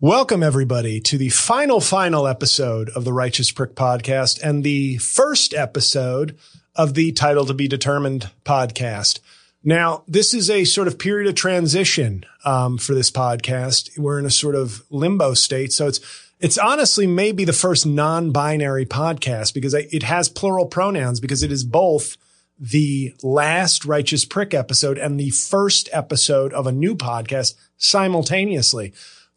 Welcome, everybody, to the final episode of the Righteous Prick podcast and the first episode of the Title to Be Determined podcast. Now, this is a sort of period of transition for this podcast. We're in a sort of limbo state. So it's honestly maybe the first non-binary podcast because it has plural pronouns because it is both the last Righteous Prick episode and the first episode of a new podcast simultaneously.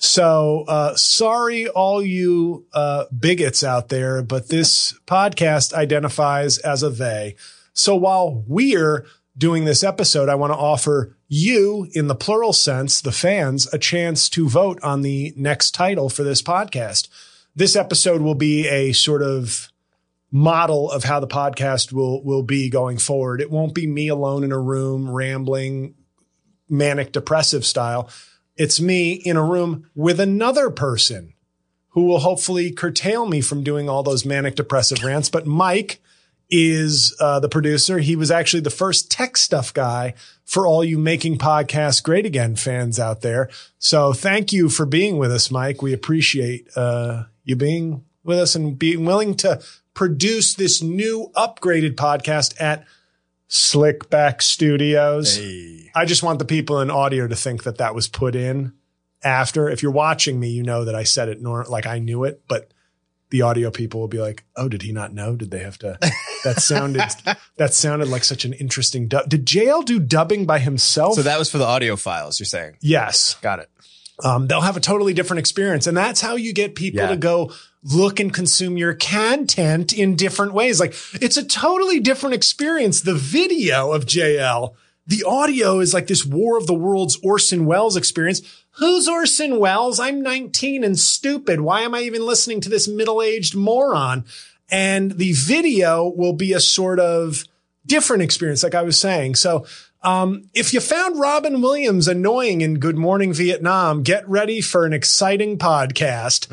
So, sorry, all you, bigots out there, but this podcast identifies as a they. So while we're doing this episode, I want to offer you, in the plural sense, the fans, a chance to vote on the next title for this podcast. This episode will be a sort of model of how the podcast will be going forward. It won't be me alone in a room rambling manic depressive style. It's me in a room with another person who will hopefully curtail me from doing all those manic depressive rants. But Mike is the producer. He was actually the first tech stuff guy for all you Making Podcasts Great Again fans out there. So thank you for being with us, Mike. We appreciate you being with us and being willing to produce this new upgraded podcast at Slickback Studios. Hey. I just want the people in audio to think that was put in after. If you're watching me, you know that I said it like I knew it, but the audio people will be like, "Oh, did he not know? Did they have to?" That sounded like such an interesting dub. Did JL do dubbing by himself? So that was for the audio files, you're saying? Yes. Got it. They'll have a totally different experience. And that's how you get people to go look and consume your content in different ways. Like, it's a totally different experience. The video of JL, the audio is like this War of the Worlds Orson Welles experience. Who's Orson Welles? I'm 19 and stupid. Why am I even listening to this middle-aged moron? And the video will be a sort of different experience, like I was saying. So, if you found Robin Williams annoying in Good Morning Vietnam, get ready for an exciting podcast.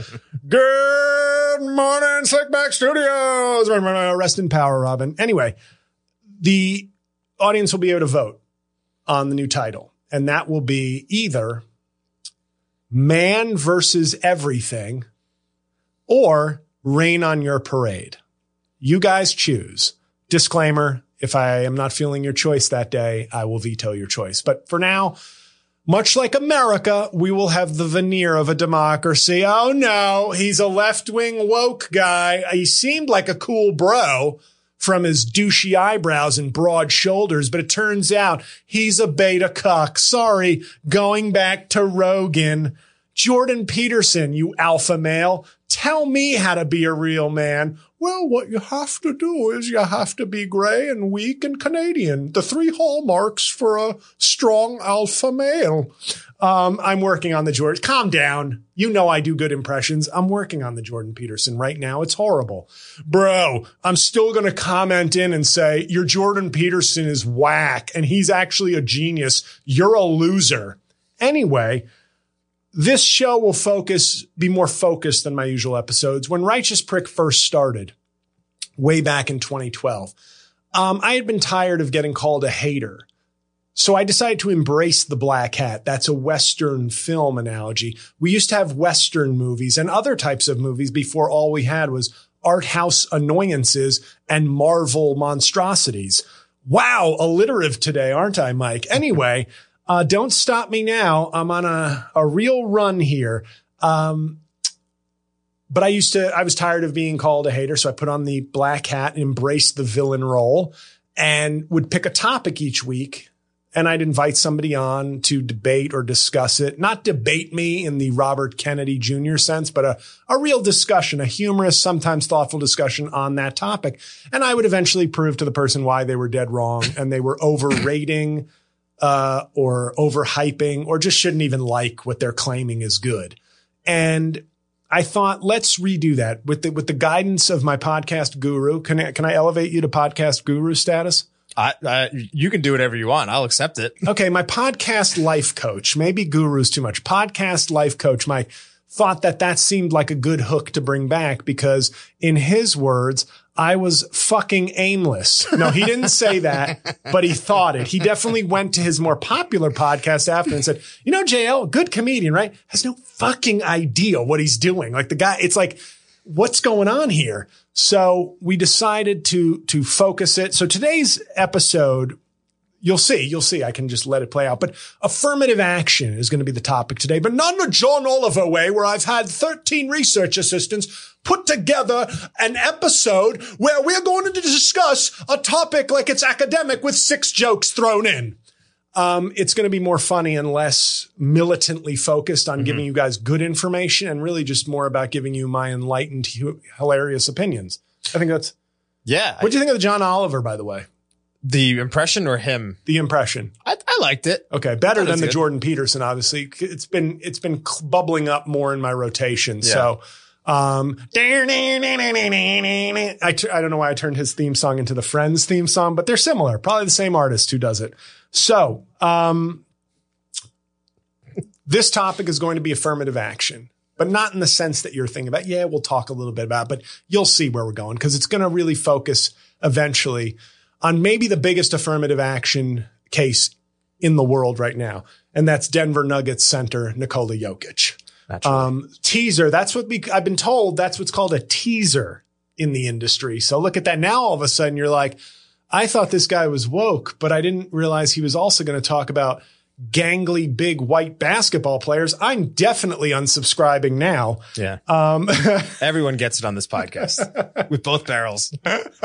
Good morning, Slickback Studios. Rest in power, Robin. Anyway, the audience will be able to vote on the new title, and that will be either Man versus Everything or Rain on Your Parade. You guys choose. Disclaimer. If I am not feeling your choice that day, I will veto your choice. But for now, much like America, we will have the veneer of a democracy. Oh no, he's a left-wing woke guy. He seemed like a cool bro from his douchey eyebrows and broad shoulders, but it turns out he's a beta cuck. Sorry, going back to Rogan. Jordan Peterson, you alpha male, tell me how to be a real man. Well, what you have to do is you have to be gray and weak and Canadian. The 3 hallmarks for a strong alpha male. I'm working on the Jordan. Calm down. You know I do good impressions. I'm working on the Jordan Peterson right now. It's horrible. Bro, I'm still going to comment in and say, your Jordan Peterson is whack and he's actually a genius. You're a loser. Anyway, this show will be more focused than my usual episodes. When Righteous Prick first started, way back in 2012, I had been tired of getting called a hater. So I decided to embrace the black hat. That's a Western film analogy. We used to have Western movies and other types of movies before all we had was art house annoyances and Marvel monstrosities. Wow, alliterative today, aren't I, Mike? Anyway, don't stop me now. I'm on a real run here. But I was tired of being called a hater. So I put on the black hat and embraced the villain role and would pick a topic each week. And I'd invite somebody on to debate or discuss it, not debate me in the Robert Kennedy Jr. sense, but a real discussion, a humorous, sometimes thoughtful discussion on that topic. And I would eventually prove to the person why they were dead wrong and they were overrating or overhyping or just shouldn't even like what they're claiming is good. And I thought, let's redo that with the guidance of my podcast guru. Can I elevate you to podcast guru status? You can do whatever you want. I'll accept it. Okay. My podcast life coach, maybe guru's too much. Podcast life coach, my thought that seemed like a good hook to bring back because in his words, I was fucking aimless. No, he didn't say that, but he thought it. He definitely went to his more popular podcast after and said, you know, JL, good comedian, right? Has no fucking idea what he's doing. Like the guy, it's like, what's going on here? So we decided to focus it. So today's episode, You'll see. I can just let it play out. But affirmative action is going to be the topic today, but not in a John Oliver way where I've had 13 research assistants put together an episode where we're going to discuss a topic like it's academic with 6 jokes thrown in. It's going to be more funny and less militantly focused on giving you guys good information and really just more about giving you my enlightened, hilarious opinions. I think that's, Yeah. what do you think of the John Oliver, by the way? The impression or him? The impression. I liked it. Okay. Better than the good. Jordan Peterson, obviously. It's been bubbling up more in my rotation. Yeah. So, I don't know why I turned his theme song into the Friends theme song, but they're similar. Probably the same artist who does it. So, this topic is going to be affirmative action, but not in the sense that you're thinking about. Yeah, we'll talk a little bit about it, but you'll see where we're going because it's going to really focus eventually on maybe the biggest affirmative action case in the world right now. And that's Denver Nuggets center, Nikola Jokic. Teaser. That's what I've been told. That's what's called a teaser in the industry. So look at that. Now, all of a sudden you're like, I thought this guy was woke, but I didn't realize he was also going to talk about gangly, big white basketball players. I'm definitely unsubscribing now. Yeah. Everyone gets it on this podcast with both barrels.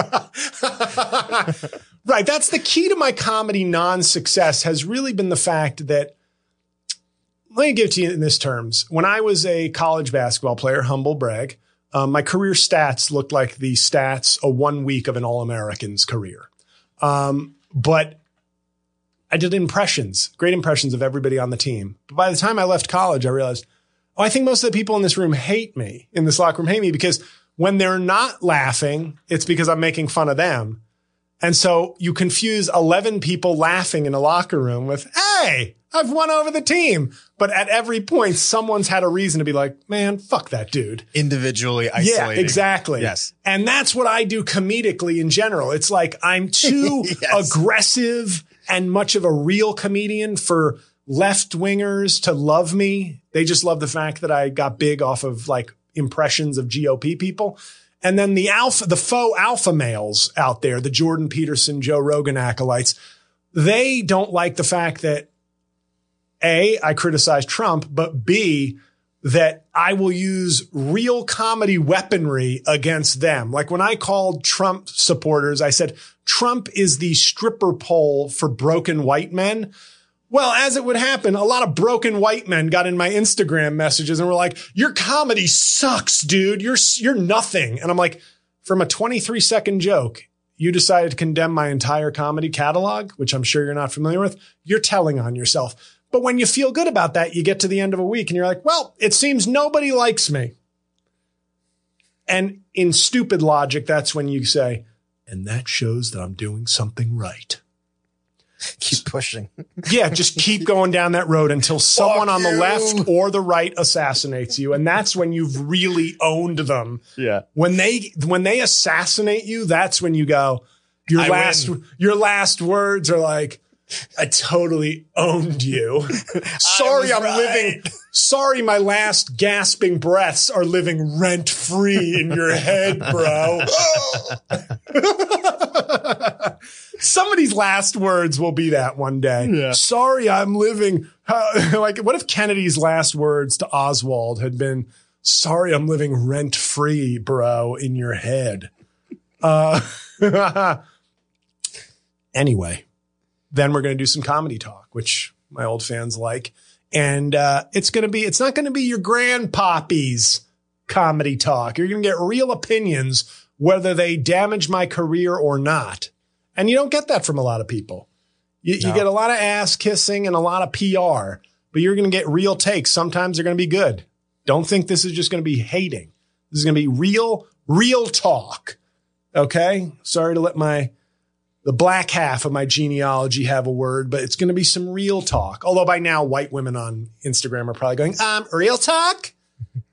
Right. That's the key to my comedy non-success has really been the fact that, let me give it to you in this terms. When I was a college basketball player, humble brag, my career stats looked like the stats a 1 week of an All-American's career. But I did great impressions of everybody on the team. But by the time I left college, I realized, I think most of the people in this room hate me, in this locker room hate me because when they're not laughing, it's because I'm making fun of them. And so you confuse 11 people laughing in a locker room with, hey, I've won over the team. But at every point, someone's had a reason to be like, man, fuck that dude. Individually isolating. Yeah, exactly. Yes. And that's what I do comedically in general. It's like I'm too aggressive and much of a real comedian for left wingers to love me. They just love the fact that I got big off of like impressions of GOP people. And then the faux alpha males out there, the Jordan Peterson, Joe Rogan acolytes, they don't like the fact that A, I criticize Trump, but B, that I will use real comedy weaponry against them. Like when I called Trump supporters, I said, Trump is the stripper pole for broken white men. Well, as it would happen, a lot of broken white men got in my Instagram messages and were like, your comedy sucks, dude. You're nothing. And I'm like, from a 23-second joke, you decided to condemn my entire comedy catalog, which I'm sure you're not familiar with. You're telling on yourself. But when you feel good about that, you get to the end of a week and you're like, well, it seems nobody likes me. And in stupid logic, that's when you say, and that shows that I'm doing something right. Keep pushing. Yeah, just keep going down that road until someone on the left or the right assassinates you. And that's when you've really owned them. Yeah. When they assassinate you, that's when you go, your last words are like, I totally owned you. Sorry, sorry, my last gasping breaths are living rent free in your head, bro. Somebody's last words will be that one day. Yeah. Sorry, I'm living. Like, what if Kennedy's last words to Oswald had been, sorry, I'm living rent free, bro, in your head. Anyway. Then we're going to do some comedy talk, which my old fans like. And it's not going to be your grandpappy's comedy talk. You're going to get real opinions, whether they damage my career or not. And you don't get that from a lot of people. You get a lot of ass kissing and a lot of PR, but you're going to get real takes. Sometimes they're going to be good. Don't think this is just going to be hating. This is going to be real talk. Okay. Sorry to let the black half of my genealogy have a word, but it's going to be some real talk. Although by now, white women on Instagram are probably going, real talk?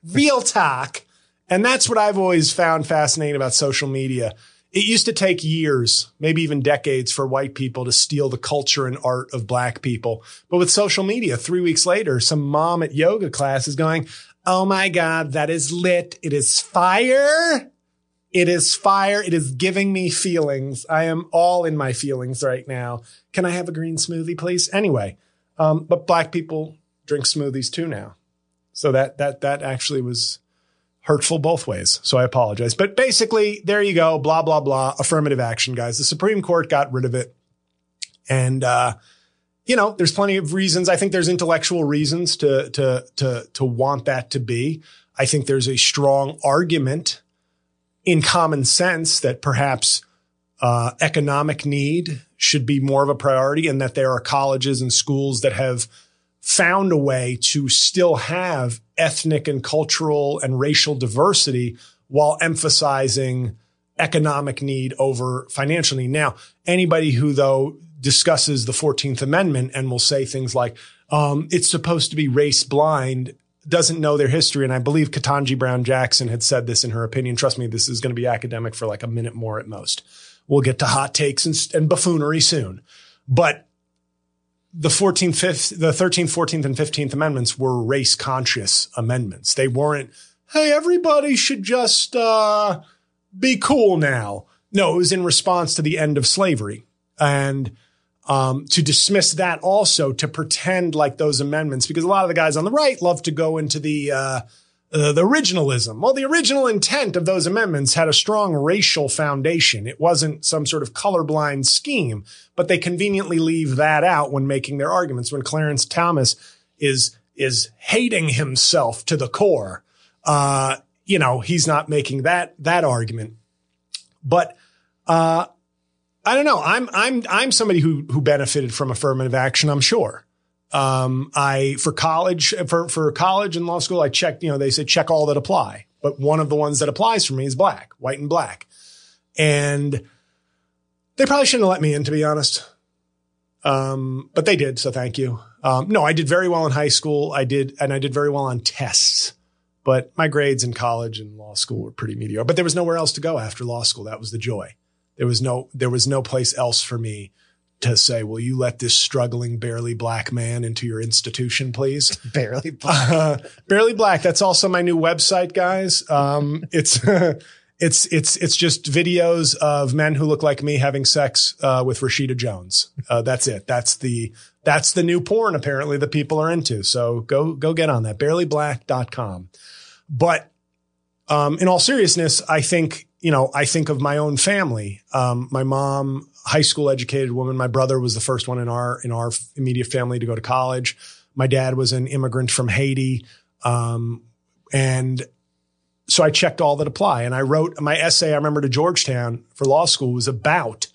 Real talk. And that's what I've always found fascinating about social media. It used to take years, maybe even decades, for white people to steal the culture and art of black people. But with social media, 3 weeks later, some mom at yoga class is going, oh my God, that is lit. It is fire. It is fire. It is giving me feelings. I am all in my feelings right now. Can I have a green smoothie, please? Anyway, but black people drink smoothies too now. So that actually was hurtful both ways. So I apologize. But basically, there you go. Blah, blah, blah. Affirmative action, guys. The Supreme Court got rid of it. And, there's plenty of reasons. I think there's intellectual reasons to want that to be. I think there's a strong argument in common sense that perhaps economic need should be more of a priority, and that there are colleges and schools that have found a way to still have ethnic and cultural and racial diversity while emphasizing economic need over financial need. Now, anybody who, though, discusses the 14th Amendment and will say things like, it's supposed to be race blind, doesn't know their history. And I believe Ketanji Brown Jackson had said this in her opinion. Trust me, this is going to be academic for like a minute more at most. We'll get to hot takes and buffoonery soon. But the 13th, 14th, and 15th Amendments were race conscious amendments. They weren't, hey, everybody should just be cool now. No, it was in response to the end of slavery. And to dismiss that also, to pretend like those amendments, because a lot of the guys on the right love to go into the originalism. Well, the original intent of those amendments had a strong racial foundation. It wasn't some sort of colorblind scheme, but they conveniently leave that out when making their arguments. When Clarence Thomas is hating himself to the core, he's not making that argument. But, I don't know. I'm somebody who benefited from affirmative action, I'm sure. For college and law school, I checked, they say check all that apply. But one of the ones that applies for me is black, white and black. And they probably shouldn't have let me in, to be honest. But they did. So thank you. No, I did very well in high school. I did very well on tests, but my grades in college and law school were pretty mediocre, but there was nowhere else to go after law school. That was the joy. There was no place else for me to say, will you let this struggling, barely black man into your institution, please? Barely black. Barely black. That's also my new website, guys. It's just videos of men who look like me having sex, with Rashida Jones. That's it. That's the new porn, apparently, that people are into. So go get on that. barelyblack.com. But, in all seriousness, I think of my own family. My mom, high school educated woman. My brother was the first one in our immediate family to go to college. My dad was an immigrant from Haiti. And so I checked all that apply. And I wrote my essay, I remember, to Georgetown for law school, was about,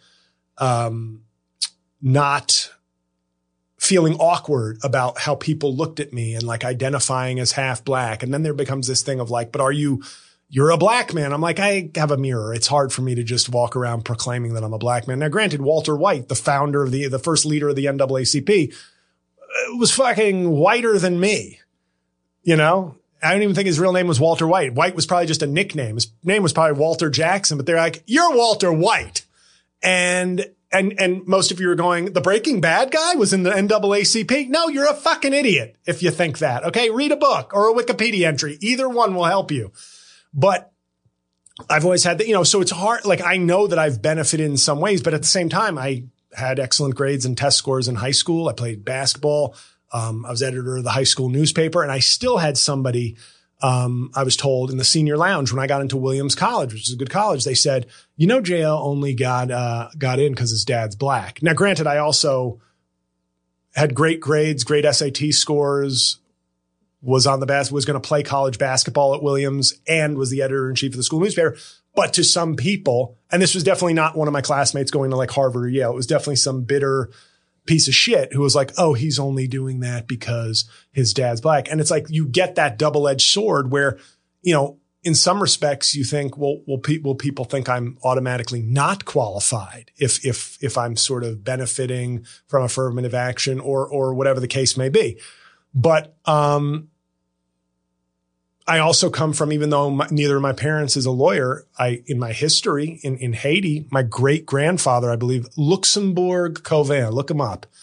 not feeling awkward about how people looked at me and like identifying as half black. And then there becomes this thing of like, but you're a black man. I'm like, I have a mirror. It's hard for me to just walk around proclaiming that I'm a black man. Now, granted, Walter White, the founder of the first leader of the NAACP, was fucking whiter than me. I don't even think his real name was Walter White. White was probably just a nickname. His name was probably Walter Jackson, but they're like, you're Walter White. And most of you are going, the Breaking Bad guy was in the NAACP. No, you're a fucking idiot if you think that. Okay. Read a book or a Wikipedia entry. Either one will help you. But I've always had that, so it's hard. Like, I know that I've benefited in some ways, but at the same time, I had excellent grades and test scores in high school. I played basketball. I was editor of the high school newspaper, and I still had somebody, I was told in the senior lounge when I got into Williams College, which is a good college, they said, JL only got in because his dad's black. Now, granted, I also had great grades, great SAT scores, was going to play college basketball at Williams, and was the editor in chief of the school newspaper. But to some people, and this was definitely not one of my classmates going to like Harvard or Yale, it was definitely some bitter piece of shit who was like, oh, he's only doing that because his dad's black. And it's like, you get that double-edged sword where, in some respects you think, will people think I'm automatically not qualified if I'm sort of benefiting from affirmative action or whatever the case may be. But, I also come from, even though neither of my parents is a lawyer, in my history in Haiti, my great grandfather, I believe, Luxembourg Covin, look him up.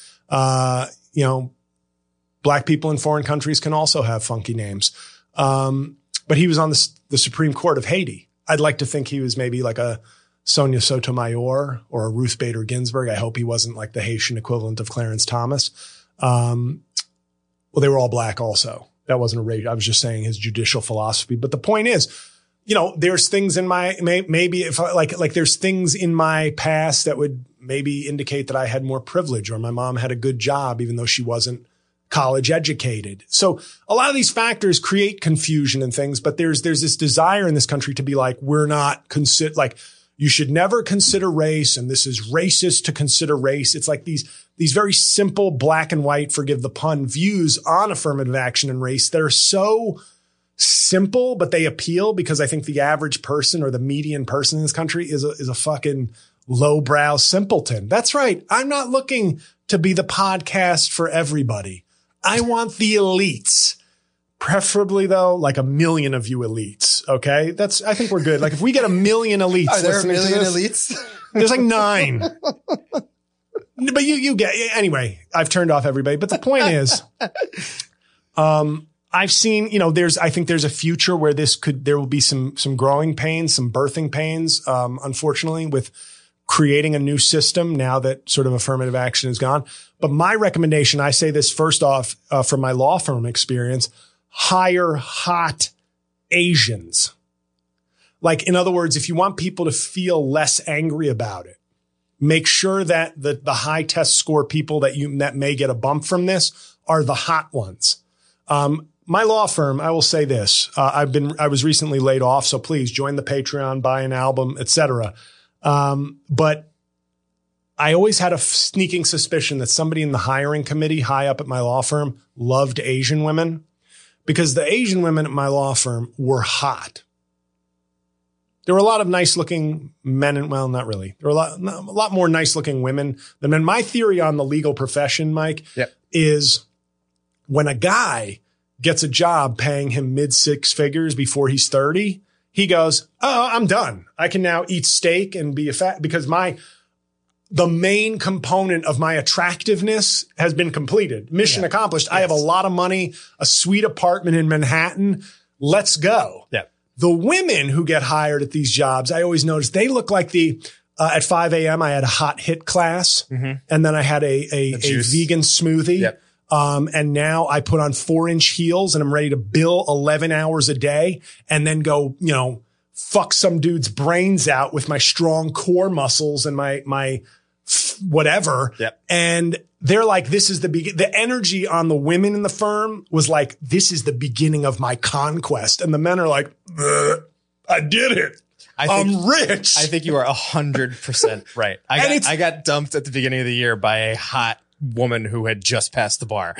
Black people in foreign countries can also have funky names. But he was on the Supreme Court of Haiti. I'd like to think he was maybe like a Sonia Sotomayor or a Ruth Bader Ginsburg. I hope he wasn't like the Haitian equivalent of Clarence Thomas. Well, they were all black also. That wasn't a race. I was just saying his judicial philosophy. But the point is, there's things in my, maybe if I like there's things in my past that would maybe indicate that I had more privilege or my mom had a good job, even though she wasn't college educated. So a lot of these factors create confusion and things, but there's this desire in this country to be like, we're not you should never consider race. And this is racist to consider race. It's like these very simple black and white, forgive the pun, views on affirmative action and race that are so simple, but they appeal because I think the average person or the median person in this country is a fucking lowbrow simpleton. That's right. I'm not looking to be the podcast for everybody. I want the elites. Preferably though, like 1 million of you elites. Okay. I think we're good. Like if we get 1 million elites, are there 1 million elites? There's like 9. But you get, anyway, I've turned off everybody. But the point is, I've seen, I think there's a future where there will be some growing pains, some birthing pains, unfortunately, with creating a new system now that sort of affirmative action is gone. But my recommendation, I say this first off, from my law firm experience, hire hot Asians. Like, in other words, if you want people to feel less angry about it, make sure that the high test score people that may get a bump from this are the hot ones. My law firm, I will say this, I was recently laid off, so please join the Patreon, buy an album, etc. But I always had a sneaking suspicion that somebody in the hiring committee high up at my law firm loved Asian women, because the Asian women at my law firm were hot. There were a lot of nice looking men and, well, not really. There were a lot more nice looking women than men. My theory on the legal profession, Mike, is when a guy gets a job paying him mid 6 figures before he's 30, he goes, oh, I'm done. I can now eat steak and be a fat, because the main component of my attractiveness has been completed. Mission accomplished. Yes. I have a lot of money, a sweet apartment in Manhattan. Let's go. Yeah. The women who get hired at these jobs, I always notice they look like at 5 a.m. I had a hot hit class, and then I had a vegan smoothie. Yep. And now I put on 4-inch heels and I'm ready to bill 11 hours a day and then go, fuck some dude's brains out with my strong core muscles and my whatever. Yep. And they're like, this is the energy on the women in the firm was like, this is the beginning of my conquest. And the men are like, I did it. I'm rich. I think you are 100% right. I got dumped at the beginning of the year by a hot woman who had just passed the bar.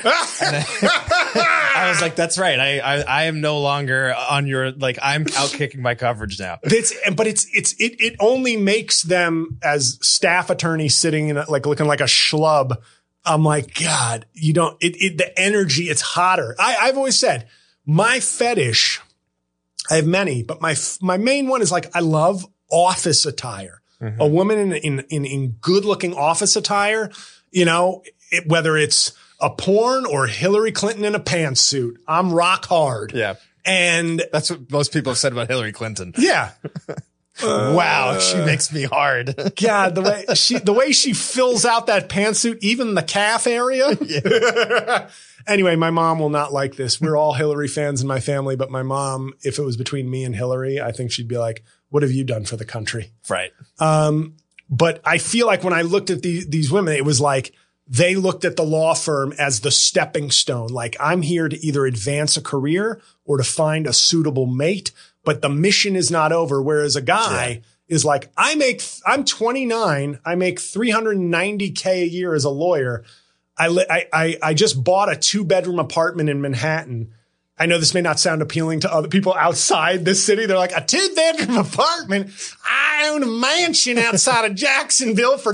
I was like, that's right. I am no longer on your, I'm out kicking my coverage now. It only makes them as staff attorneys sitting in looking like a schlub. I'm like, God, the energy, it's hotter. I've always said my fetish, I have many, but my main one is I love office attire. Mm-hmm. A woman in good looking office attire, whether it's a porn or Hillary Clinton in a pantsuit, I'm rock hard. Yeah. And that's what most people have said about Hillary Clinton. Yeah. Wow. She makes me hard. God, the way she fills out that pantsuit, even the calf area. Yeah. Anyway, my mom will not like this. We're all Hillary fans in my family, but my mom, if it was between me and Hillary, I think she'd be like, what have you done for the country? Right. But I feel like when I looked at these women, it was like they looked at the law firm as the stepping stone. Like, I'm here to either advance a career or to find a suitable mate, but the mission is not over. Whereas a guy is like, I'm 29. I make $390K a year as a lawyer. I just bought a 2-bedroom apartment in Manhattan. I know this may not sound appealing to other people outside this city. They're like, a 2-bedroom apartment. I own a mansion outside of Jacksonville for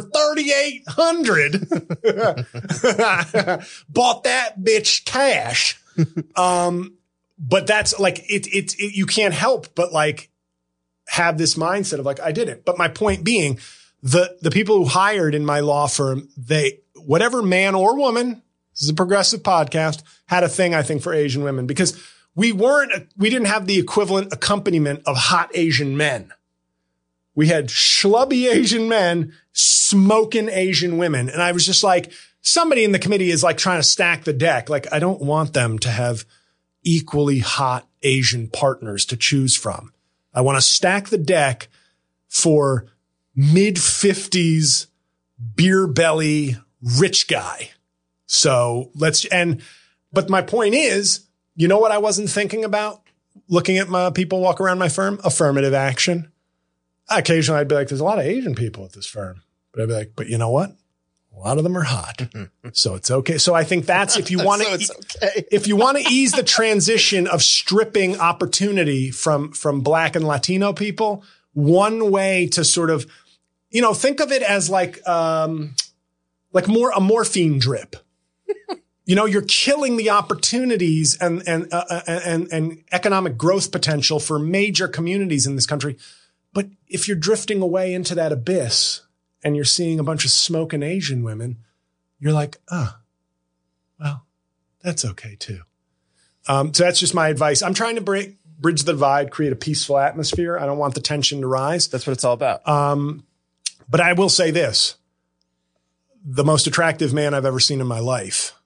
$3,800. Bought that bitch cash. but that's like, you can't help but like have this mindset of like, I did it. But my point being, the people who hired in my law firm, whatever man or woman, this is a progressive podcast, had a thing, I think, for Asian women, because we didn't have the equivalent accompaniment of hot Asian men. We had schlubby Asian men smoking Asian women. And I was just like, somebody in the committee is like trying to stack the deck. Like, I don't want them to have equally hot Asian partners to choose from. I want to stack the deck for mid-50s beer belly rich guy. So but my point is, you know what I wasn't thinking about looking at my people walk around my firm? Affirmative action. Occasionally I'd be like, there's a lot of Asian people at this firm, but I'd be like, but you know what? A lot of them are hot. So it's okay. So I think that's if you want to, if you want to ease the transition of stripping opportunity from Black and Latino people, one way to sort of, think of it as like a morphine drip. You're killing the opportunities and economic growth potential for major communities in this country. But if you're drifting away into that abyss and you're seeing a bunch of smoking Asian women, you're like, well, that's okay too. So that's just my advice. I'm trying to bridge the divide, create a peaceful atmosphere. I don't want the tension to rise. That's what it's all about. But I will say this, the most attractive man I've ever seen in my life,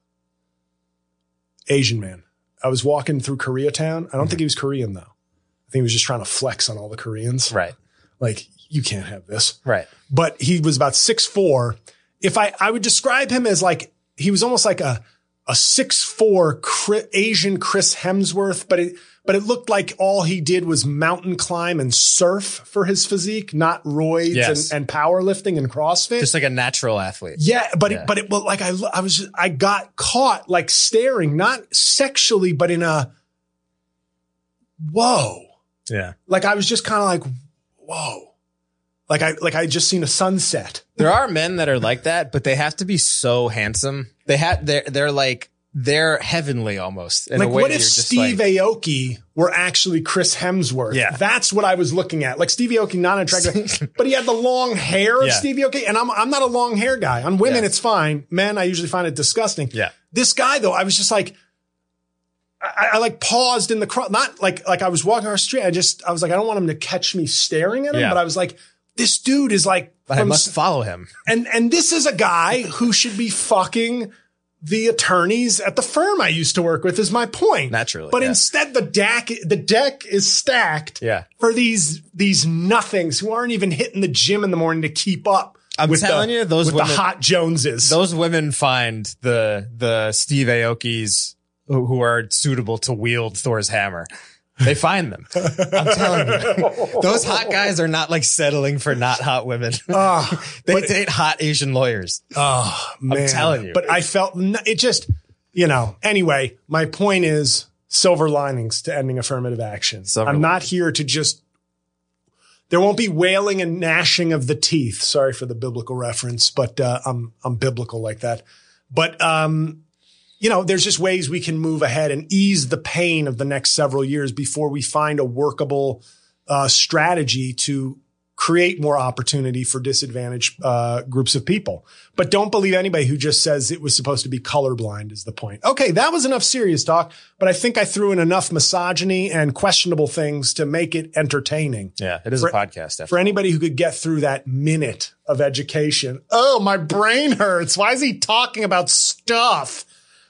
Asian man. I was walking through Koreatown. I don't think he was Korean though. I think he was just trying to flex on all the Koreans. Right. Like, you can't have this. Right. But he was about 6'4". If I would describe him as like, he was almost like a 6'4" Asian Chris Hemsworth, but it looked like all he did was mountain climb and surf for his physique, not roids and powerlifting and CrossFit. Just like a natural athlete. Yeah. But like I got caught like staring, not sexually, but in a, whoa. Yeah. Like I was just kind of like, whoa. Like I just seen a sunset. There are men that are like that, but they have to be so handsome. They're heavenly almost. In like, a way what if Steve Aoki were actually Chris Hemsworth? Yeah. That's what I was looking at. Like Steve Aoki, not attractive, but he had the long hair of Steve Aoki. And I'm not a long hair guy. On women, it's fine. Men, I usually find it disgusting. Yeah. This guy though, I was just like, I like paused in the crowd, not like I was walking on the street. I was like, I don't want him to catch me staring at him, but I was like, this dude is like, but I must follow him. And this is a guy who should be fucking the attorneys at the firm I used to work with, is my point. Naturally. But instead the deck is stacked for these nothings who aren't even hitting the gym in the morning to keep up. I'm telling you, those women, the hot Joneses. Those women find the Steve Aokis who are suitable to wield Thor's hammer. They find them. I'm telling you. Those hot guys are not like settling for not hot women. They date hot Asian lawyers. Oh, man. I'm telling you. But I felt it just, anyway, my point is silver linings to ending affirmative action. I'm not here to just, there won't be wailing and gnashing of the teeth. Sorry for the biblical reference, but I'm biblical like that. But, there's just ways we can move ahead and ease the pain of the next several years before we find a workable strategy to create more opportunity for disadvantaged groups of people. But don't believe anybody who just says it was supposed to be colorblind is the point. Okay, that was enough serious talk, but I think I threw in enough misogyny and questionable things to make it entertaining. Yeah, it is a podcast. Definitely. For anybody who could get through that minute of education. Oh, my brain hurts. Why is he talking about stuff?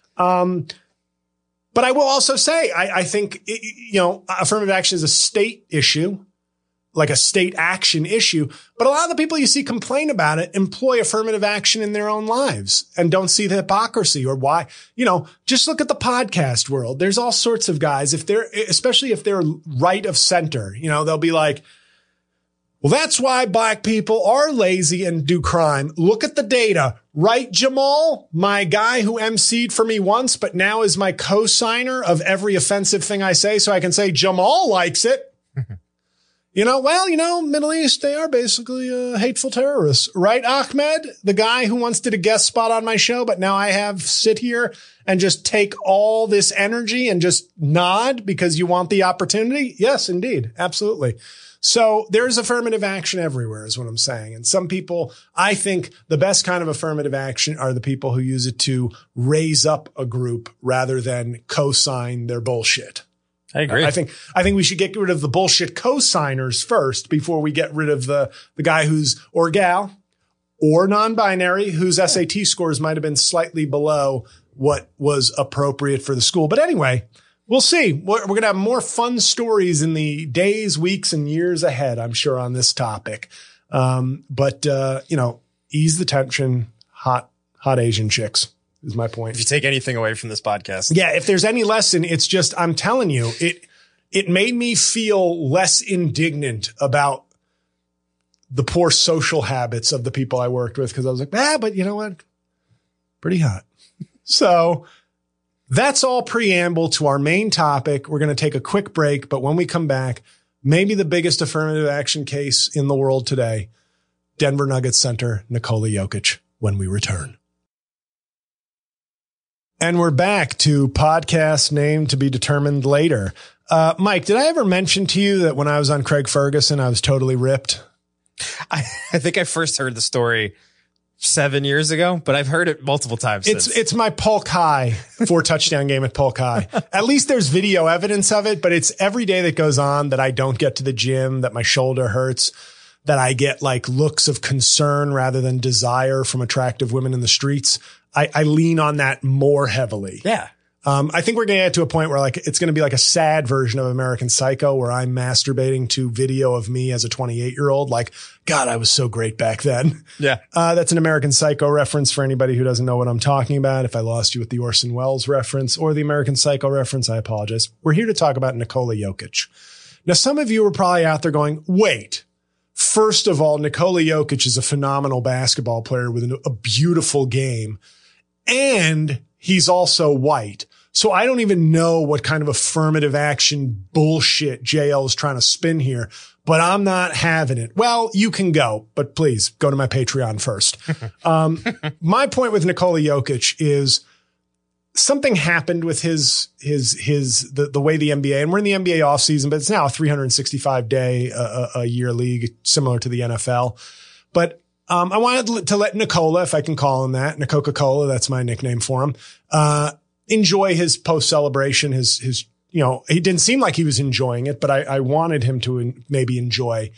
But I will also say, I think, affirmative action is a state issue, like a state action issue. But a lot of the people you see complain about it employ affirmative action in their own lives and don't see the hypocrisy or why, just look at the podcast world. There's all sorts of guys, especially if they're right of center, they'll be like, well, that's why Black people are lazy and do crime. Look at the data. Right, Jamal? My guy who emceed for me once, but now is my co-signer of every offensive thing I say. So I can say Jamal likes it. Middle East, they are basically hateful terrorists, right, Ahmed? The guy who once did a guest spot on my show, but now I have sit here and just take all this energy and just nod because you want the opportunity. Yes, indeed. Absolutely. So there's affirmative action everywhere is what I'm saying. And some people, I think the best kind of affirmative action are the people who use it to raise up a group rather than co-sign their bullshit. I agree. I think we should get rid of the bullshit co-signers first before we get rid of the guy who's or gal or non-binary whose SAT scores might have been slightly below what was appropriate for the school. But anyway, we'll see. We're going to have more fun stories in the days, weeks, and years ahead, I'm sure, on this topic. But ease the tension. Hot Asian chicks. Is my point. If you take anything away from this podcast. Yeah. If there's any lesson, it's just, I'm telling you, it made me feel less indignant about the poor social habits of the people I worked with. Cause I was like, but you know what? Pretty hot. So that's all preamble to our main topic. We're going to take a quick break, but when we come back, maybe the biggest affirmative action case in the world today, Denver Nuggets center, Nikola Jokic, when we return. And we're back to podcast name to be determined later. Mike, did I ever mention to you that when I was on Craig Ferguson, I was totally ripped? I think I first heard the story 7 years ago, but I've heard it multiple times. It's my Polk High 4-touchdown game at Polk High. At least there's video evidence of it, but it's every day that goes on that I don't get to the gym, that my shoulder hurts, that I get like looks of concern rather than desire from attractive women in the streets. I lean on that more heavily. Yeah. I think we're going to get to a point where like it's going to be like a sad version of American Psycho where I'm masturbating to video of me as a 28-year-old. Like, God, I was so great back then. Yeah. That's an American Psycho reference for anybody who doesn't know what I'm talking about. If I lost you with the Orson Welles reference or the American Psycho reference, I apologize. We're here to talk about Nikola Jokic. Now, some of you are probably out there going, wait. First of all, Nikola Jokic is a phenomenal basketball player with a beautiful game. And he's also white. So I don't even know what kind of affirmative action bullshit JL is trying to spin here, but I'm not having it. Well, you can go, but please go to my Patreon first. My point with Nikola Jokic is something happened with the way the NBA, and we're in the NBA off season, but it's now a 365 day a year league, similar to the NFL. But I wanted to let Nikola, if I can call him that, Coca-Cola, that's my nickname for him, enjoy his post celebration. He didn't seem like he was enjoying it, but I wanted him to maybe enjoy,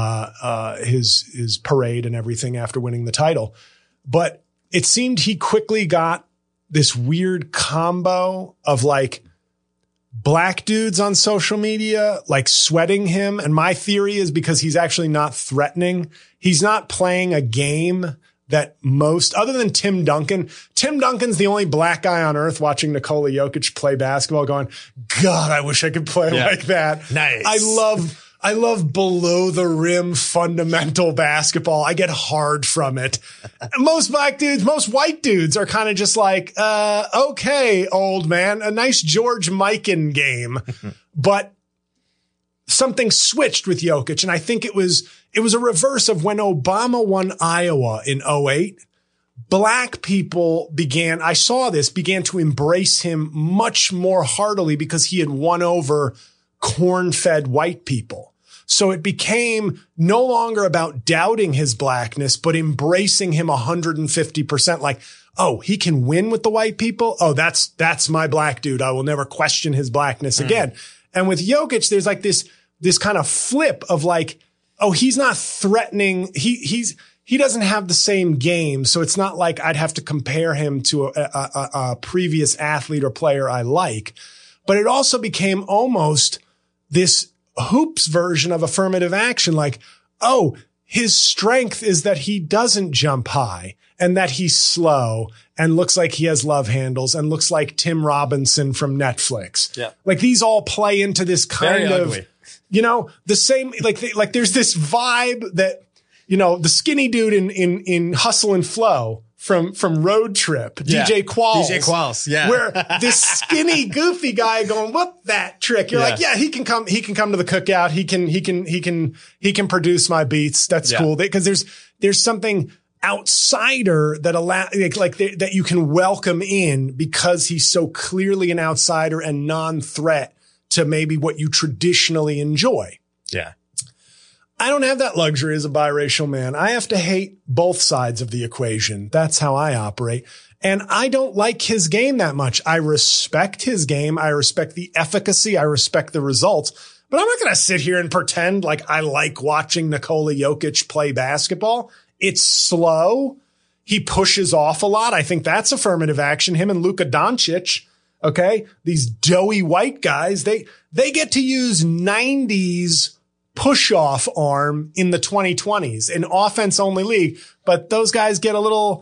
his parade and everything after winning the title. But it seemed he quickly got this weird combo of like black dudes on social media, like sweating him. And my theory is because he's actually not threatening. He's not playing a game that most, other than Tim Duncan's the only black guy on earth watching Nikola Jokic play basketball going, God, I wish I could play like that. Nice. I love below the rim fundamental basketball. I get hard from it. Most white dudes are kind of just like, okay, old man, a nice George Mikan game, but something switched with Jokic. And I think it was a reverse of when Obama won Iowa in 2008. Black people began to embrace him much more heartily because he had won over corn-fed white people. So it became no longer about doubting his blackness, but embracing him 150%. Like, oh, he can win with the white people. Oh, that's my black dude. I will never question his blackness again. And with Jokic, there's like this kind of flip of like, oh, he's not threatening. He doesn't have the same game. So it's not like I'd have to compare him to a previous athlete or player I like, but it also became almost this hoops version of affirmative action. Like, oh, his strength is that he doesn't jump high and that he's slow and looks like he has love handles and looks like Tim Robinson from Netflix. Yeah. Like these all play into this kind Very of, ugly. the same, like there's this vibe that, the skinny dude in Hustle and Flow from Road Trip, DJ Qualls. DJ Qualls, where this skinny, goofy guy going, "What that trick?" You're like, "Yeah, he can come to the cookout. He can produce my beats. That's cool." Because there's something outsider that that you can welcome in because he's so clearly an outsider and non-threat to maybe what you traditionally enjoy. Yeah. I don't have that luxury as a biracial man. I have to hate both sides of the equation. That's how I operate. And I don't like his game that much. I respect his game. I respect the efficacy. I respect the results. But I'm not going to sit here and pretend like I like watching Nikola Jokic play basketball. It's slow. He pushes off a lot. I think that's affirmative action. Him and Luka Doncic, okay? These doughy white guys, they get to use 90s push-off arm in the 2020s, an offense-only league, but those guys get a little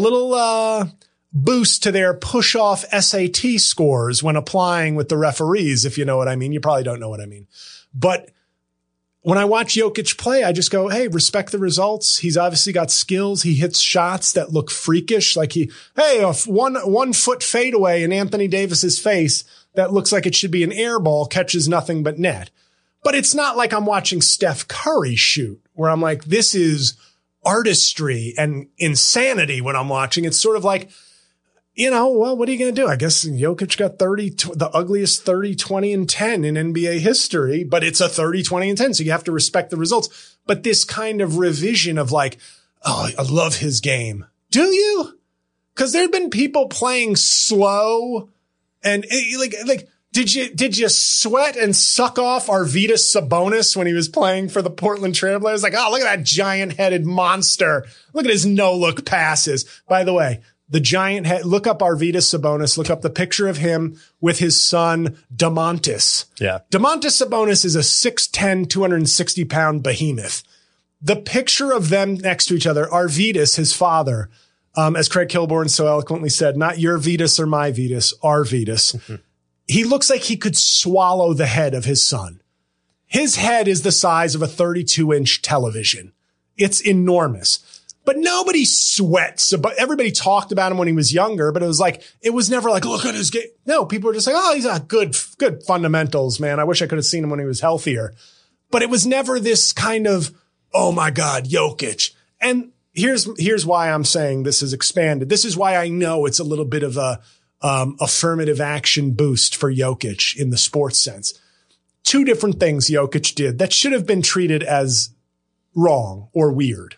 boost to their push-off SAT scores when applying with the referees, if you know what I mean. You probably don't know what I mean. But when I watch Jokic play, I just go, hey, respect the results. He's obviously got skills. He hits shots that look freakish. Like a 1 foot fadeaway in Anthony Davis's face that looks like it should be an air ball, catches nothing but net. But it's not like I'm watching Steph Curry shoot where I'm like, this is artistry and insanity when I'm watching. It's sort of like, well, what are you going to do? I guess Jokic got the ugliest 30, 20, and 10 in NBA history, but it's a 30, 20, and 10. So you have to respect the results. But this kind of revision of like, oh, I love his game. Do you? Because there have been people playing slow and like, did you sweat and suck off Arvydas Sabonis when he was playing for the Portland Trailblazers? Like, oh, look at that giant headed monster. Look at his no-look passes. By the way, the giant head, look up Arvydas Sabonis, look up the picture of him with his son, Domantas. Yeah. Domantas Sabonis is a 6'10", 260-pound behemoth. The picture of them next to each other, Arvydas, his father, as Craig Kilborn so eloquently said, not your Vetus or my Vetus, our Vetus. He looks like he could swallow the head of his son. His head is the size of a 32-inch television. It's enormous. But nobody sweats. Everybody talked about him when he was younger, but it was never like, look at his game. No, people were just like, oh, he's got good fundamentals, man. I wish I could have seen him when he was healthier. But it was never this kind of, oh my God, Jokic. And here's why I'm saying this is expanded. This is why I know it's a little bit of a affirmative action boost for Jokic in the sports sense. Two different things Jokic did that should have been treated as wrong or weird.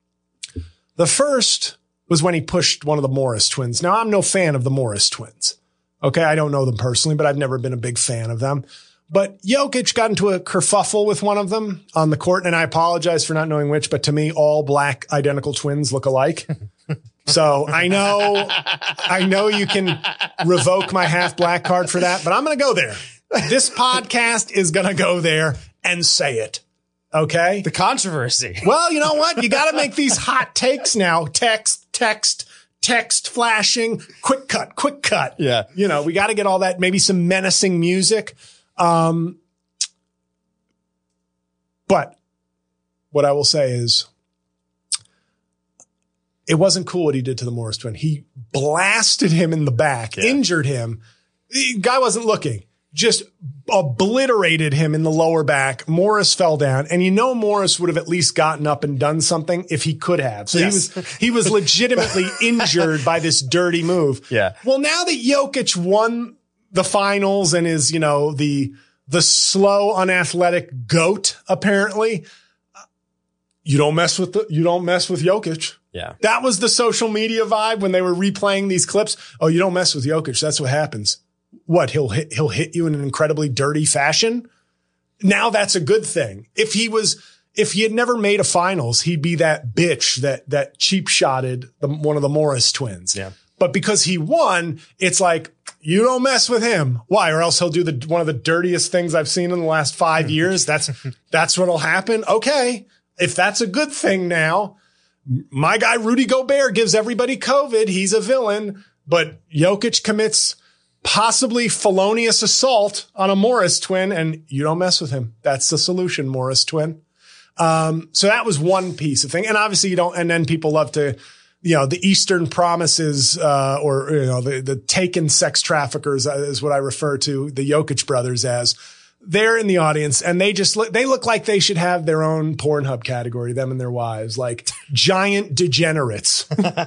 The first was when he pushed one of the Morris twins. Now, I'm no fan of the Morris twins. Okay, I don't know them personally, but I've never been a big fan of them. But Jokic got into a kerfuffle with one of them on the court, and I apologize for not knowing which, but to me, all black identical twins look alike. So I know you can revoke my half black card for that, but I'm going to go there. This podcast is going to go there and say it. Okay. The controversy. Well, you know what? You got to make these hot takes now. Text flashing, quick cut. Yeah. We got to get all that, maybe some menacing music. But what I will say is, it wasn't cool what he did to the Morris twin. He blasted him in the back, injured him. The guy wasn't looking, just obliterated him in the lower back. Morris fell down, and Morris would have at least gotten up and done something if he could have. So he was legitimately injured by this dirty move. Yeah. Well, now that Jokic won the finals and is, the slow, unathletic GOAT, apparently, you don't mess with Jokic. Yeah. That was the social media vibe when they were replaying these clips. Oh, you don't mess with Jokic. That's what happens. What? He'll hit you in an incredibly dirty fashion. Now that's a good thing. If he had never made a finals, he'd be that bitch that cheap shotted one of the Morris twins. Yeah. But because he won, it's like, you don't mess with him. Why? Or else he'll do one of the dirtiest things I've seen in the last 5 years. That's what'll happen. Okay. If that's a good thing now, my guy Rudy Gobert gives everybody COVID. He's a villain, but Jokic commits possibly felonious assault on a Morris twin, and you don't mess with him. That's the solution, Morris twin. So that was one piece of thing. And obviously you don't, and then people love to the Eastern Promises, or the taken sex traffickers is what I refer to the Jokic brothers as. They're in the audience and they look like they should have their own Pornhub category, them and their wives, like giant degenerates.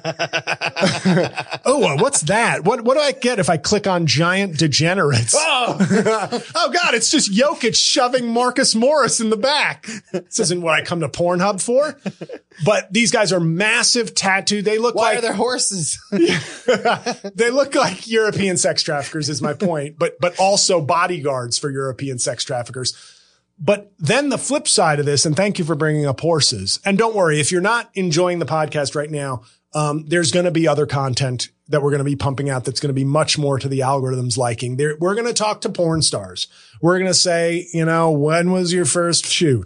Oh, what's that? What do I get if I click on giant degenerates? Oh, oh God, it's just Jokic shoving Marcus Morris in the back. This isn't what I come to Pornhub for. But these guys are massive tattooed. They look Why are there horses? They look like European sex traffickers is my point, but also bodyguards for European sex traffickers. But then the flip side of this, and thank you for bringing up horses. And don't worry, if you're not enjoying the podcast right now, there's going to be other content that we're going to be pumping out that's going to be much more to the algorithm's liking. We're going to talk to porn stars. We're going to say, when was your first shoot?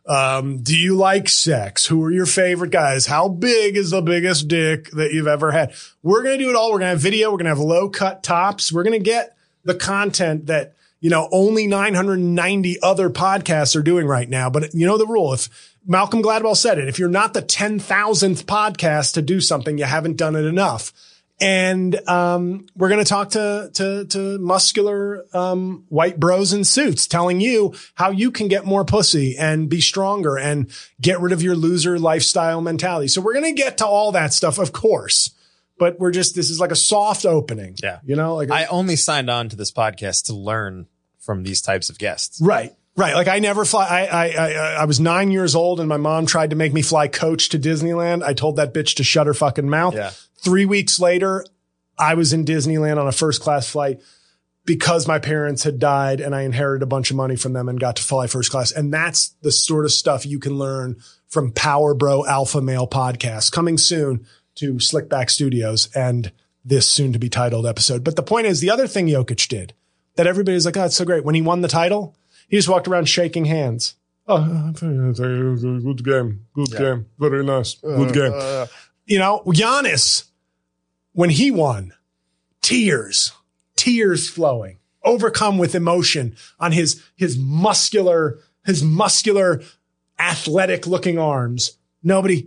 Do you like sex? Who are your favorite guys? How big is the biggest dick that you've ever had? We're going to do it all. We're going to have video. We're going to have low cut tops. We're going to get the content that, only 990 other podcasts are doing right now. But you know the rule. If Malcolm Gladwell said it, if you're not the 10,000th podcast to do something, you haven't done it enough. And we're going to talk to muscular white bros in suits telling you how you can get more pussy and be stronger and get rid of your loser lifestyle mentality. So we're going to get to all that stuff, of course. But this is like a soft opening. Yeah. I only signed on to this podcast to learn from these types of guests. Right. Right. Like I never fly. I was 9 years old and my mom tried to make me fly coach to Disneyland. I told that bitch to shut her fucking mouth. Yeah. 3 weeks later, I was in Disneyland on a first class flight because my parents had died and I inherited a bunch of money from them and got to fly first class. And that's the sort of stuff you can learn from Power Bro Alpha Male podcast coming soon to Slickback Studios and this soon to be titled episode. But the point is, the other thing Jokic did that everybody's like, oh, it's so great. When he won the title, he just walked around shaking hands. Oh, good game. Good game. Very nice. Good game. Giannis, when he won, tears flowing, overcome with emotion on his muscular, athletic looking arms. Nobody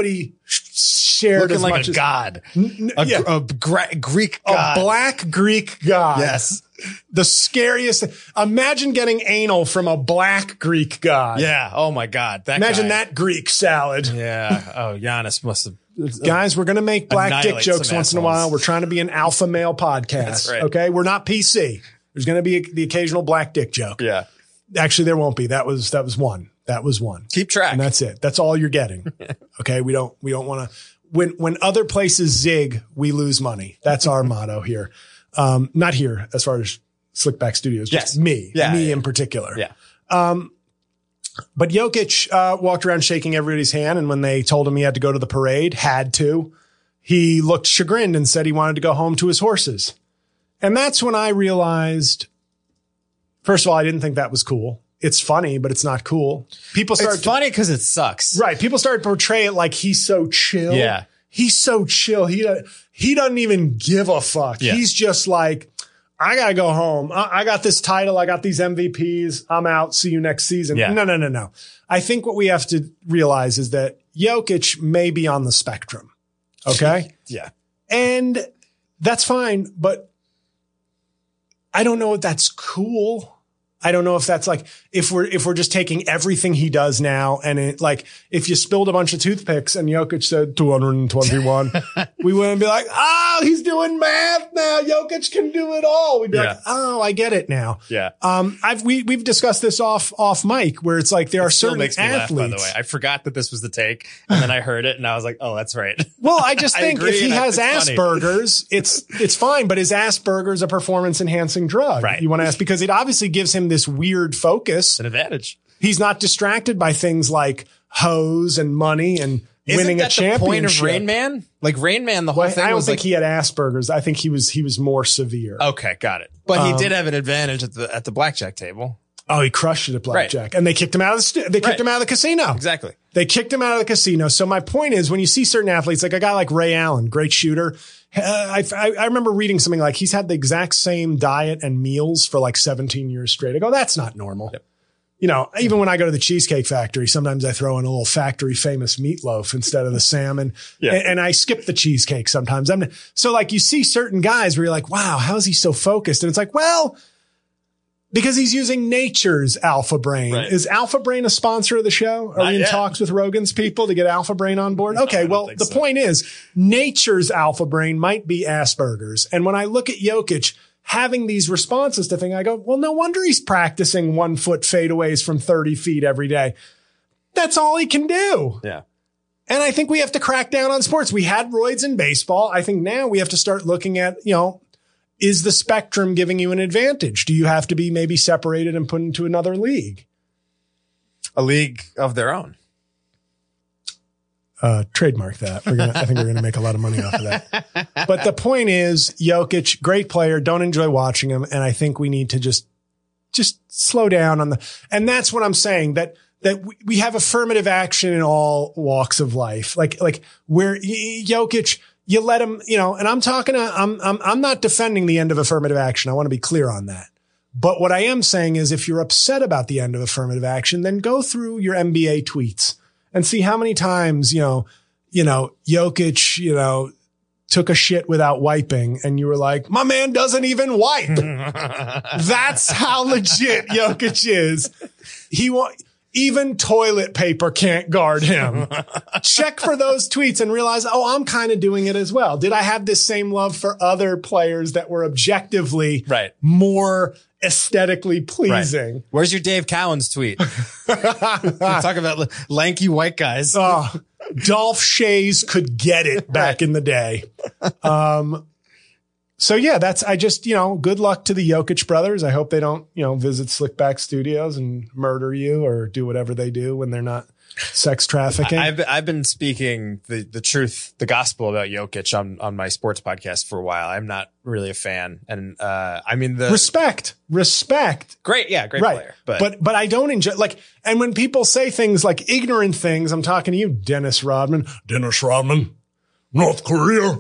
shared looking as like much a as god, a Greek god, a black Greek god. Yes. The scariest. Imagine getting anal from a black Greek god. Yeah. Oh my God. Imagine that Greek salad. Yeah. Oh, Giannis must have. Guys, we're going to make black dick jokes once in a while. We're trying to be an alpha male podcast. That's right. Okay. We're not PC. There's going to be the occasional black dick joke. Yeah. Actually, there won't be. That was one. That was one. Keep track. And that's it. That's all you're getting. Okay. We don't want to, when other places zig, we lose money. That's our motto here. Not here as far as Slickback Studios, just me in particular. Yeah. But Jokic, walked around shaking everybody's hand. And when they told him he had to go to the parade, he looked chagrined and said he wanted to go home to his horses. And that's when I realized, first of all, I didn't think that was cool. It's funny, but it's not cool. It's funny because it sucks. Right. People started to portray it like he's so chill. Yeah. He's so chill. He doesn't even give a fuck. Yeah. He's just like, I got to go home. I got this title. I got these MVPs. I'm out. See you next season. Yeah. No. I think what we have to realize is that Jokic may be on the spectrum. Okay. Yeah. And that's fine. But I don't know if that's cool. I don't know if that's like, if we're just taking everything he does now and if you spilled a bunch of toothpicks and Jokic said 221, we wouldn't be like, oh, he's doing math now. Jokic can do it all. We'd be like, oh, I get it now. Yeah. We've discussed this off mic where it's like there are certain makes me athletes. Laugh, by the way, I forgot that this was the take and then I heard it and I was like, oh, that's right. Well, I just think if he has Asperger's, it's fine, but is Asperger's a performance enhancing drug? Right. You want to ask because it obviously gives him this weird focus. An advantage. He's not distracted by things like hoes and money and winning a championship. Isn't that the point of Rain Man? Like Rain Man, the whole thing. I don't think he had Asperger's. I think he was more severe. Okay, got it. But he did have an advantage at the blackjack table. Oh, he crushed it at blackjack, and they kicked him out of the casino. Exactly. They kicked him out of the casino. So my point is, when you see certain athletes, like a guy like Ray Allen, great shooter. I remember reading something like he's had the exact same diet and meals for like 17 years straight. I go, that's not normal. Yep. even when I go to the Cheesecake Factory, sometimes I throw in a little factory famous meatloaf instead of the salmon. Yeah. And I skip the cheesecake sometimes. So like you see certain guys where you're like, wow, how is he so focused? And it's like, well, because he's using nature's Alpha Brain. Right. Is Alpha Brain a sponsor of the show? Are we in talks with Rogan's people to get Alpha Brain on board? Okay, well, the point is nature's Alpha Brain might be Asperger's. And when I look at Jokic having these responses to things, I go, well, no wonder he's practicing 1 foot fadeaways from 30 feet every day. That's all he can do. Yeah. And I think we have to crack down on sports. We had roids in baseball. I think now we have to start looking at, is the spectrum giving you an advantage? Do you have to be maybe separated and put into another league? A league of their own. Trademark that. I think we're going to make a lot of money off of that. But the point is, Jokic, great player. Don't enjoy watching him. And I think we need to just slow down and that's what I'm saying, that we have affirmative action in all walks of life. Like where Jokic, you let him, and I'm not defending the end of affirmative action. I want to be clear on that. But what I am saying is if you're upset about the end of affirmative action, then go through your NBA tweets and see how many times, Jokic, took a shit without wiping and you were like, my man doesn't even wipe. That's how legit Jokic is. Even toilet paper can't guard him. Check for those tweets and realize, I'm kind of doing it as well. Did I have this same love for other players that were objectively more aesthetically pleasing? Right. Where's your Dave Cowens tweet? Talk about lanky white guys. Dolph Shays could get it back in the day. So yeah, good luck to the Jokic brothers. I hope they don't, visit Slickback Studios and murder you or do whatever they do when they're not sex trafficking. I've been speaking the truth, the gospel about Jokic on my sports podcast for a while. I'm not really a fan. And, respect. Great. Yeah. Great player. But I don't enjoy and when people say things like ignorant things, I'm talking to you, Dennis Rodman, North Korea.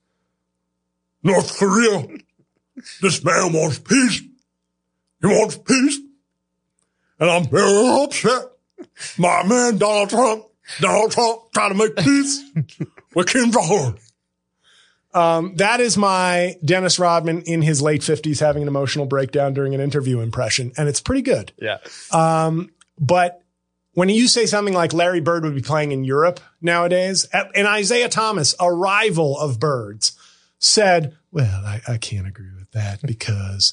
This man wants peace. He wants peace. And I'm very upset. My man, Donald Trump trying to make peace with Kim Jong-un. That is my Dennis Rodman in his late 50s having an emotional breakdown during an interview impression. And it's pretty good. Yeah. But when you say something like Larry Bird would be playing in Europe nowadays, and Isaiah Thomas, a rival of Bird's, said, well, I can't agree with that because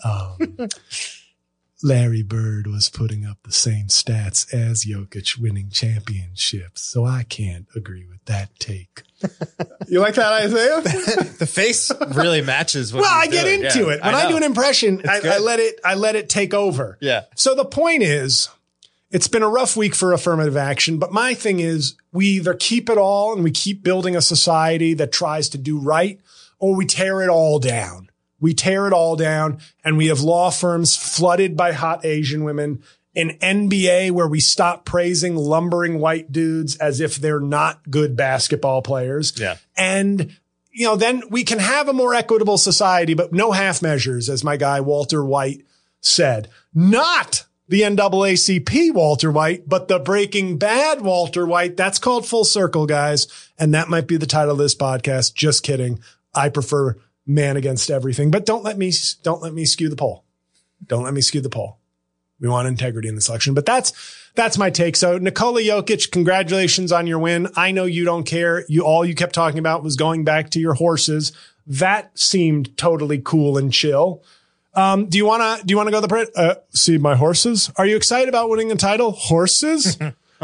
Larry Bird was putting up the same stats as Jokic winning championships. So I can't agree with that take. You like that, Isaiah? The face really matches what I get into it. When I do an impression, I let it take over. Yeah. So the point is, it's been a rough week for affirmative action, but my thing is we either keep it all and we keep building a society that tries to do right, or we tear it all down. We tear it all down and we have law firms flooded by hot Asian women, an NBA where we stop praising lumbering white dudes as if they're not good basketball players. Yeah. And, then we can have a more equitable society, but no half measures, as my guy Walter White said. Not the NAACP Walter White, but the Breaking Bad Walter White. That's called Full Circle, guys. And that might be the title of this podcast. Just kidding. I prefer man against everything, but don't let me skew the poll. Don't let me skew the poll. We want integrity in this election, but that's my take. So Nikola Jokic, congratulations on your win. I know you don't care. All you kept talking about was going back to your horses. That seemed totally cool and chill. Do you want to go to the see my horses? Are you excited about winning the title? Horses?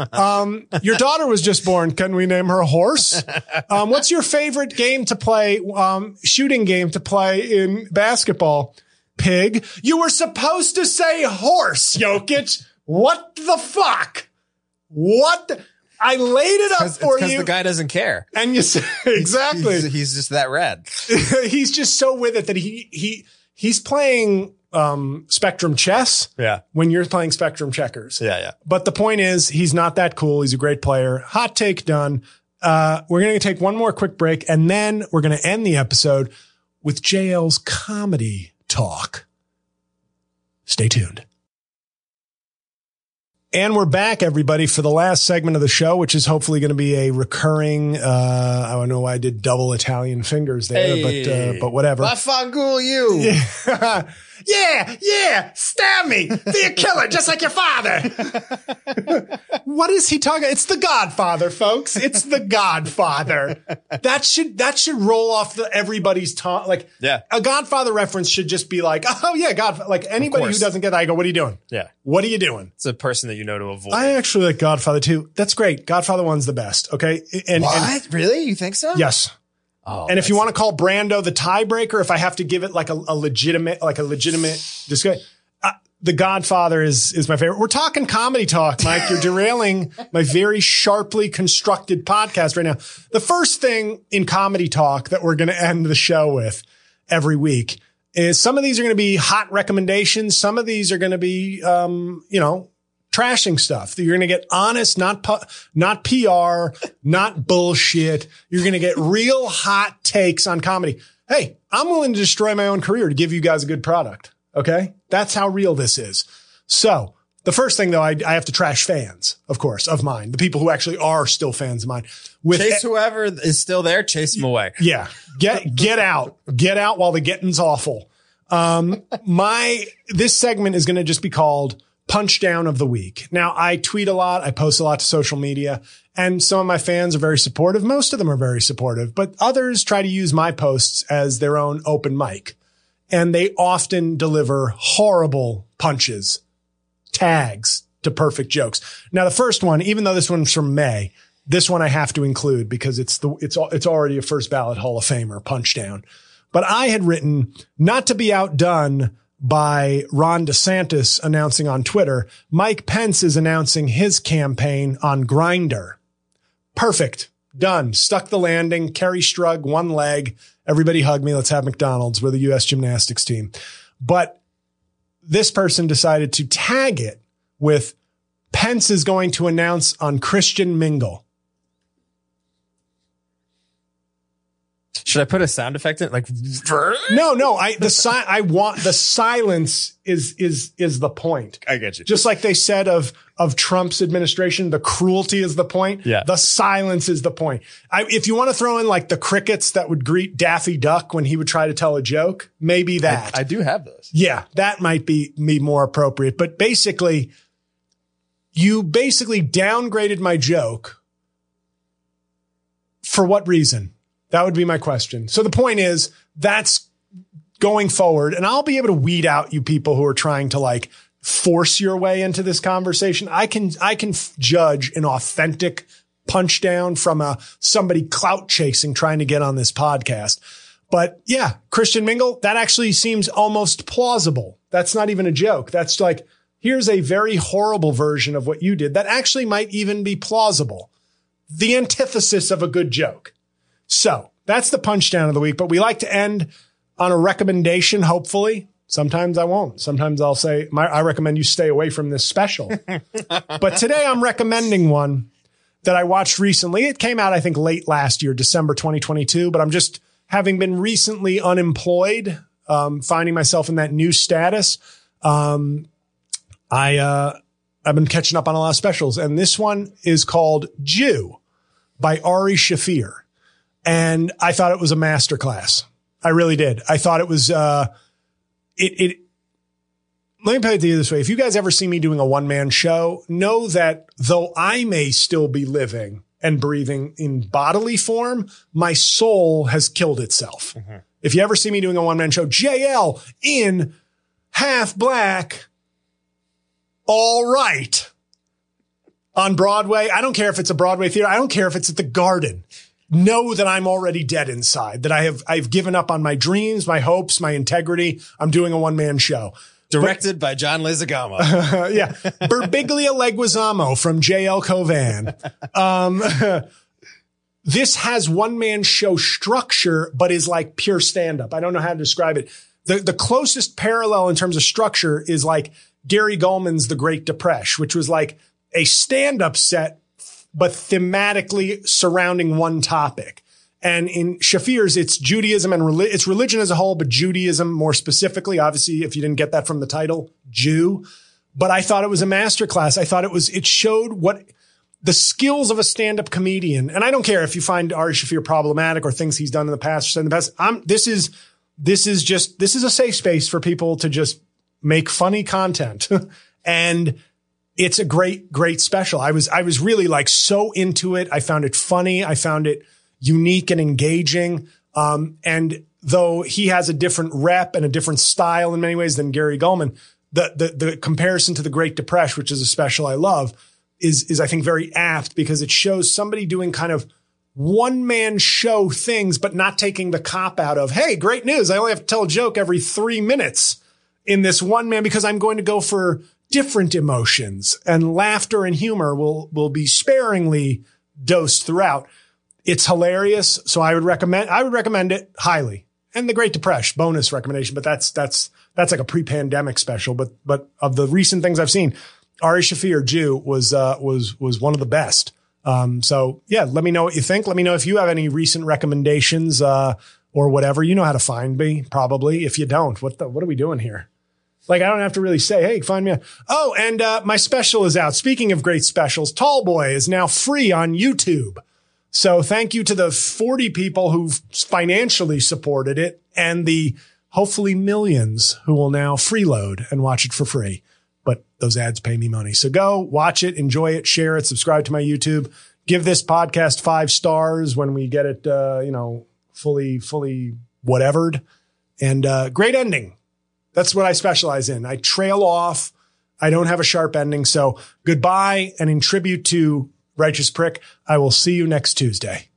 Your daughter was just born. Can we name her a horse? What's your favorite game to play? Shooting game to play in basketball? Pig. You were supposed to say horse, Jokic. What the fuck? What? I laid it up for you. Because the guy doesn't care. And you say, exactly. He's just that rad. He's just so with it that he's playing Spectrum chess. Yeah. When you're playing Spectrum checkers. Yeah. But the point is, he's not that cool. He's a great player. Hot take done. We're going to take one more quick break and then we're going to end the episode with JL's comedy talk. Stay tuned. And we're back, everybody, for the last segment of the show, which is hopefully going to be a recurring, I don't know why I did double Italian fingers there, but whatever. Vaffanculo you. Yeah, stab me. Be a killer, just like your father. What is he talking? It's The Godfather, folks. It's The Godfather. That should roll off everybody's tongue. Like, a Godfather reference should just be like, oh yeah, Godfather. Like anybody who doesn't get that, I go, what are you doing? Yeah. What are you doing? It's a person that you know to avoid. I actually like Godfather too. That's great. Godfather 1's the best. Okay. What? Really? You think so? Yes. Oh, and if you want to call Brando the tiebreaker, if I have to give it like a legitimate discussion, The Godfather is my favorite. We're talking comedy talk, Mike. You're derailing my very sharply constructed podcast right now. The first thing in comedy talk that we're going to end the show with every week is some of these are going to be hot recommendations. Some of these are going to be, trashing stuff. You're going to get honest, not PR, not bullshit. You're going to get real hot takes on comedy. Hey, I'm willing to destroy my own career to give you guys a good product. Okay. That's how real this is. So the first thing though, I have to trash fans, of course, of mine, the people who actually are still fans of mine. Chase whoever is still there, chase them away. Yeah. Get out while the getting's awful. This segment is going to just be called Punch Down of the Week. Now, I tweet a lot. I post a lot to social media, and some of my fans are very supportive. Most of them are very supportive, but others try to use my posts as their own open mic, and they often deliver horrible punches, tags to perfect jokes. Now, the first one, even though this one's from May, this one I have to include because it's already a first ballot Hall of Famer, Punch Down. But I had written, not to be outdone by Ron DeSantis announcing on Twitter, Mike Pence is announcing his campaign on Grindr. Perfect. Done. Stuck the landing. Kerry Strug, one leg. Everybody hug me. Let's have McDonald's. We're the U.S. gymnastics team. But this person decided to tag it with Pence is going to announce on Christian Mingle. Should I put a sound effect in? Like, no. I want the silence is the point. I get you. Just like they said of Trump's administration, the cruelty is the point. Yeah. The silence is the point. If you want to throw in like the crickets that would greet Daffy Duck when he would try to tell a joke, maybe that. I do have those. Yeah. That might be more appropriate. But basically, you downgraded my joke. For what reason? That would be my question. So the point is that's going forward, and I'll be able to weed out you people who are trying to like force your way into this conversation. I can judge an authentic punch down from somebody clout chasing trying to get on this podcast. But yeah, Christian Mingle, that actually seems almost plausible. That's not even a joke. That's like, here's a very horrible version of what you did that actually might even be plausible. The antithesis of a good joke. So that's the punch down of the week, but we like to end on a recommendation. Hopefully sometimes I won't. Sometimes I'll say, I recommend you stay away from this special, but today I'm recommending one that I watched recently. It came out, I think late last year, December, 2022, but I'm just having been recently unemployed, finding myself in that new status. I've been catching up on a lot of specials, and this one is called Jew by Ari Shaffir. And I thought it was a masterclass. I really did. I thought it was, let me put it to you this way. If you guys ever see me doing a one-man show, know that though I may still be living and breathing in bodily form, my soul has killed itself. Mm-hmm. If you ever see me doing a one-man show, JL in Half Black, all right, on Broadway. I don't care if it's a Broadway theater. I don't care if it's at the Garden. Know that I'm already dead inside, that I've given up on my dreams, my hopes, my integrity. I'm doing a one-man show. Directed by John Leguizamo. Yeah. Birbiglia Leguizamo from JL Covan. This has one-man show structure, but is like pure stand-up. I don't know how to describe it. The closest parallel in terms of structure is like Gary Goldman's The Great Depression, which was like a stand-up set, but thematically surrounding one topic. And in Shaffir's, it's Judaism and it's religion as a whole, but Judaism more specifically. Obviously, if you didn't get that from the title, Jew. but I thought it was a masterclass. I thought it showed what the skills of a stand-up comedian. And I don't care if you find Ari Shaffir problematic or things he's done in the past or said in the past. This is a safe space for people to just make funny content. And it's a great, great special. I was really like so into it. I found it funny. I found it unique and engaging. And though he has a different rep and a different style in many ways than Gary Gulman, the comparison to The Great Depression, which is a special I love, is I think very apt because it shows somebody doing kind of one-man show things, but not taking the cop out of, hey, great news. I only have to tell a joke every 3 minutes in this one man because I'm going to go for different emotions, and laughter and humor will be sparingly dosed throughout. It's hilarious. So I would recommend it highly. And The Great Depression, bonus recommendation, but that's like a pre-pandemic special. But of the recent things I've seen, Ari Shaffir, Jew, was one of the best. So yeah, let me know what you think. Let me know if you have any recent recommendations, or whatever. You know how to find me, probably. If you don't, what are we doing here? Like, I don't have to really say, hey, find me. Oh, and my special is out. Speaking of great specials, Tallboy is now free on YouTube. So thank you to the 40 people who've financially supported it and the hopefully millions who will now freeload and watch it for free. But those ads pay me money. So go watch it, enjoy it, share it, subscribe to my YouTube, give this podcast 5 stars when we get it, fully whatevered. And great ending. That's what I specialize in. I trail off. I don't have a sharp ending. So goodbye. And in tribute to Righteous Prick, I will see you next Tuesday.